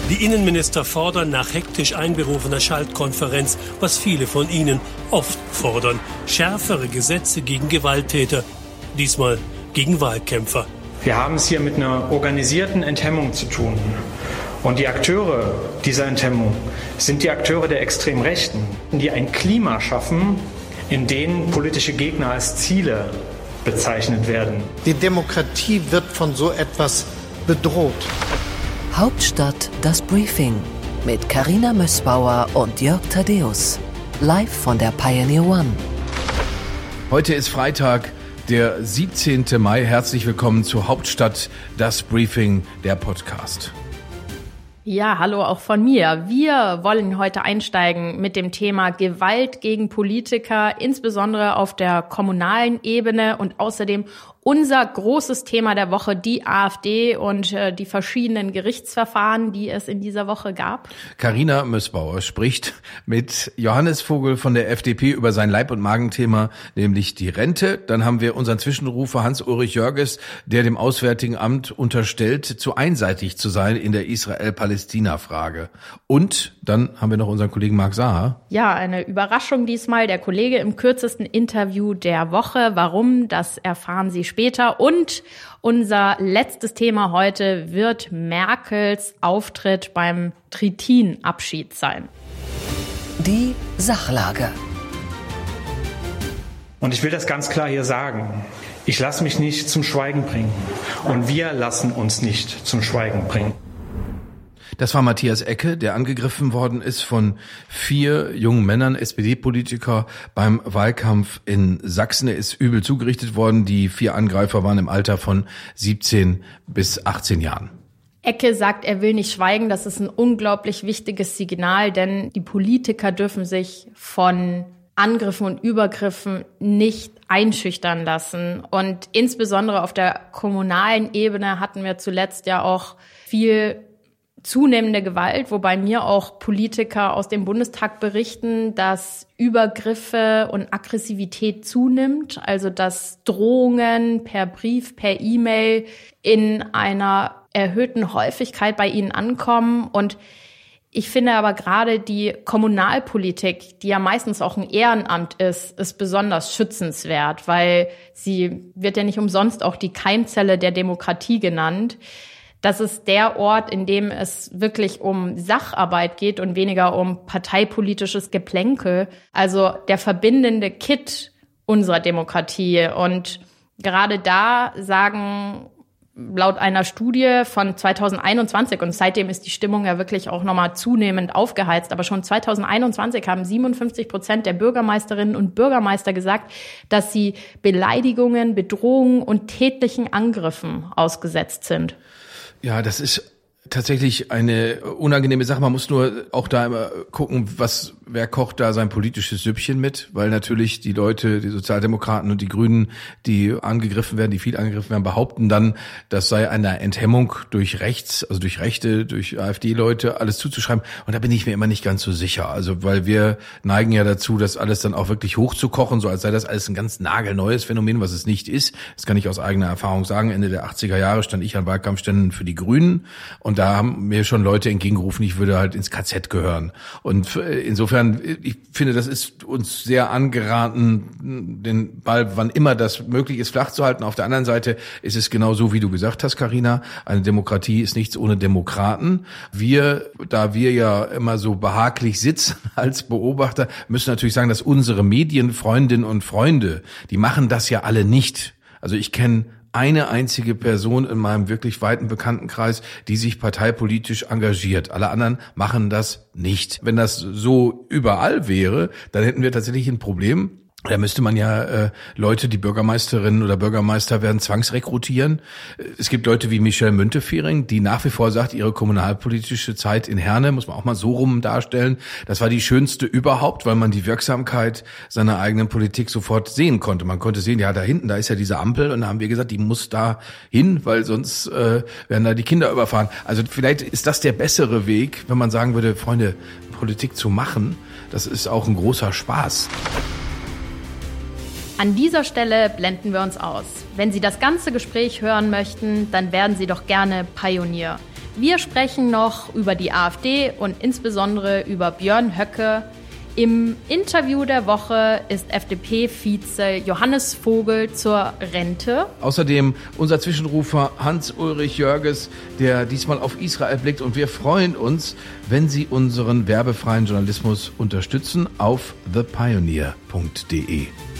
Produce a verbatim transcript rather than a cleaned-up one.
Die Innenminister fordern nach hektisch einberufener Schaltkonferenz, was viele von ihnen oft fordern, schärfere Gesetze gegen Gewalttäter, diesmal gegen Wahlkämpfer. Wir haben es hier mit einer organisierten Enthemmung zu tun. Und die Akteure dieser Enthemmung sind die Akteure der extrem Rechten, die ein Klima schaffen, in dem politische Gegner als Ziele bezeichnet werden. Die Demokratie wird von so etwas bedroht. Hauptstadt, das Briefing mit Carina Mössbauer und Jörg Thaddeus. Live von der Pioneer One. Heute ist Freitag, der siebzehnten Mai. Herzlich willkommen zu Hauptstadt, das Briefing, der Podcast. Ja, hallo auch von mir. Wir wollen heute einsteigen mit dem Thema Gewalt gegen Politiker, insbesondere auf der kommunalen Ebene und außerdem unser großes Thema der Woche, die AfD und äh, die verschiedenen Gerichtsverfahren, die es in dieser Woche gab. Carina Mössbauer spricht mit Johannes Vogel von der F D P über sein Leib- und Magenthema, nämlich die Rente. Dann haben wir unseren Zwischenrufer Hans-Ulrich Jörges, der dem Auswärtigen Amt unterstellt, zu einseitig zu sein in der Israel-Palästina-Frage. Und dann haben wir noch unseren Kollegen Marc Saar. Ja, eine Überraschung diesmal. Der Kollege im kürzesten Interview der Woche. Warum? Das erfahren Sie später. Und unser letztes Thema heute wird Merkels Auftritt beim Trittin-Abschied sein. Die Sachlage. Und ich will das ganz klar hier sagen. Ich lasse mich nicht zum Schweigen bringen. Und wir lassen uns nicht zum Schweigen bringen. Das war Matthias Ecke, der angegriffen worden ist von vier jungen Männern, S P D-Politiker, beim Wahlkampf in Sachsen. Er ist übel zugerichtet worden. Die vier Angreifer waren im Alter von siebzehn bis achtzehn Jahren. Ecke sagt, er will nicht schweigen. Das ist ein unglaublich wichtiges Signal, denn die Politiker dürfen sich von Angriffen und Übergriffen nicht einschüchtern lassen. Und insbesondere auf der kommunalen Ebene hatten wir zuletzt ja auch viel zunehmende Gewalt, wobei mir auch Politiker aus dem Bundestag berichten, dass Übergriffe und Aggressivität zunimmt, also dass Drohungen per Brief, per E-Mail in einer erhöhten Häufigkeit bei ihnen ankommen. Und ich finde aber gerade die Kommunalpolitik, die ja meistens auch ein Ehrenamt ist, ist besonders schützenswert, weil sie wird ja nicht umsonst auch die Keimzelle der Demokratie genannt. Das ist der Ort, in dem es wirklich um Sacharbeit geht und weniger um parteipolitisches Geplänkel. Also der verbindende Kitt unserer Demokratie. Und gerade da sagen laut einer Studie von zweitausendeinundzwanzig, und seitdem ist die Stimmung ja wirklich auch nochmal zunehmend aufgeheizt, aber schon zweitausendeinundzwanzig haben siebenundfünfzig Prozent der Bürgermeisterinnen und Bürgermeister gesagt, dass sie Beleidigungen, Bedrohungen und tätlichen Angriffen ausgesetzt sind. Ja, das ist tatsächlich eine unangenehme Sache. Man muss nur auch da immer gucken, was, wer kocht da sein politisches Süppchen mit, weil natürlich die Leute, die Sozialdemokraten und die Grünen, die angegriffen werden, die viel angegriffen werden, behaupten dann, das sei eine Enthemmung durch rechts, also durch Rechte, durch AfD-Leute, alles zuzuschreiben. Und da bin ich mir immer nicht ganz so sicher. Also, weil wir neigen ja dazu, das alles dann auch wirklich hochzukochen, so als sei das alles ein ganz nagelneues Phänomen, was es nicht ist. Das kann ich aus eigener Erfahrung sagen. Ende der achtziger Jahre stand ich an Wahlkampfständen für die Grünen und da haben mir schon Leute entgegengerufen, ich würde halt ins K Z gehören. Und insofern, ich finde, das ist uns sehr angeraten, den Ball, wann immer das möglich ist, flach zu halten. Auf der anderen Seite ist es genau so, wie du gesagt hast, Carina. Eine Demokratie ist nichts ohne Demokraten. Wir, da wir ja immer so behaglich sitzen als Beobachter, müssen natürlich sagen, dass unsere Medienfreundinnen und Freunde, die machen das ja alle nicht. Also ich kenne eine einzige Person in meinem wirklich weiten Bekanntenkreis, die sich parteipolitisch engagiert. Alle anderen machen das nicht. Wenn das so überall wäre, dann hätten wir tatsächlich ein Problem. Da müsste man ja äh, Leute, die Bürgermeisterinnen oder Bürgermeister werden, zwangsrekrutieren. Es gibt Leute wie Michelle Müntefering, die nach wie vor sagt, ihre kommunalpolitische Zeit in Herne, muss man auch mal so rum darstellen, das war die schönste überhaupt, weil man die Wirksamkeit seiner eigenen Politik sofort sehen konnte. Man konnte sehen, ja, da hinten, da ist ja diese Ampel, und da haben wir gesagt, die muss da hin, weil sonst äh, werden da die Kinder überfahren. Also vielleicht ist das der bessere Weg, wenn man sagen würde, Freunde, Politik zu machen, das ist auch ein großer Spaß. An dieser Stelle blenden wir uns aus. Wenn Sie das ganze Gespräch hören möchten, dann werden Sie doch gerne Pionier. Wir sprechen noch über die AfD und insbesondere über Björn Höcke. Im Interview der Woche ist F D P-Vize Johannes Vogel zur Rente. Außerdem unser Zwischenrufer Hans-Ulrich Jörges, der diesmal auf Israel blickt. Und wir freuen uns, wenn Sie unseren werbefreien Journalismus unterstützen auf the pioneer punkt de.